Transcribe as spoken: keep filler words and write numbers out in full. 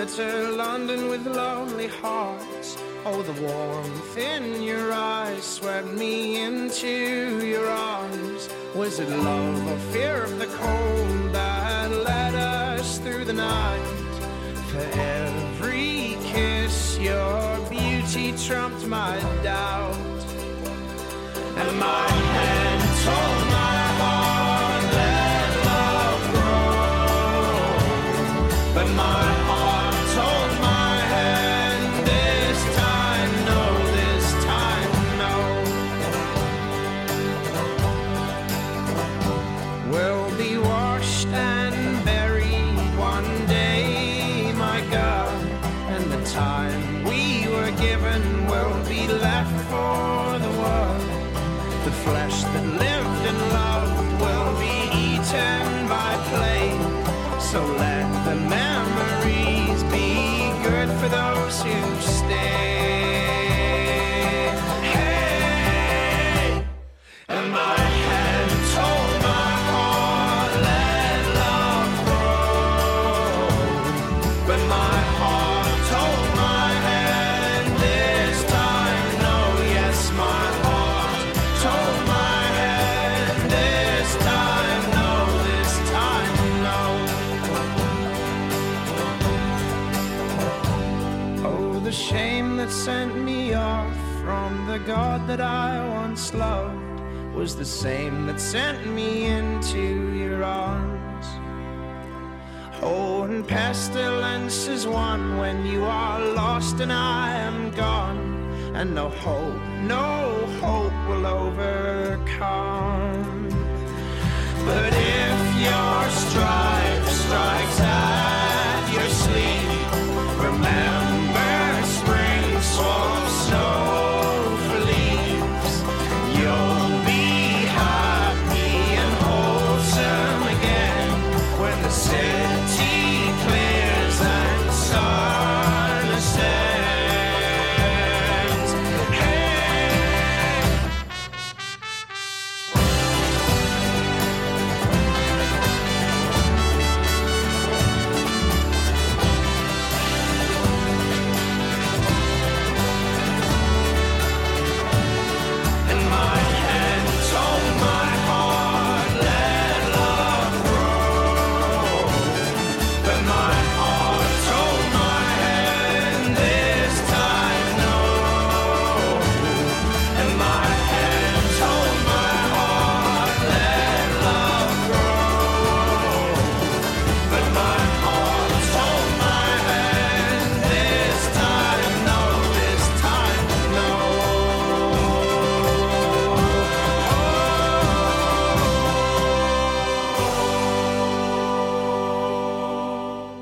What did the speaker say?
enter London with lonely hearts. Oh, the warmth in your eyes swept me into your arms. Was it love or fear of the cold that led us through the night? For every kiss, your beauty trumped my doubt. And my hand told my heart, let love grow. But my heart told my hand, this time, no, this time, no. We'll be washed and buried one day, my God. And the time we were given will be left for the world. The flesh that lived and loved will be eaten by plague. So let the memories be good for those who stay. Hey, and my hand told my heart, let love grow. But my heart told my hand, this time, no, yes, my heart told my hand, this time, no, this time, no. Oh, the shame that sent me off from the God that I once loved was the same that sent me into your arms. Oh, and pestilence is one when you are lost and I am gone, and no hope, no hope will overcome.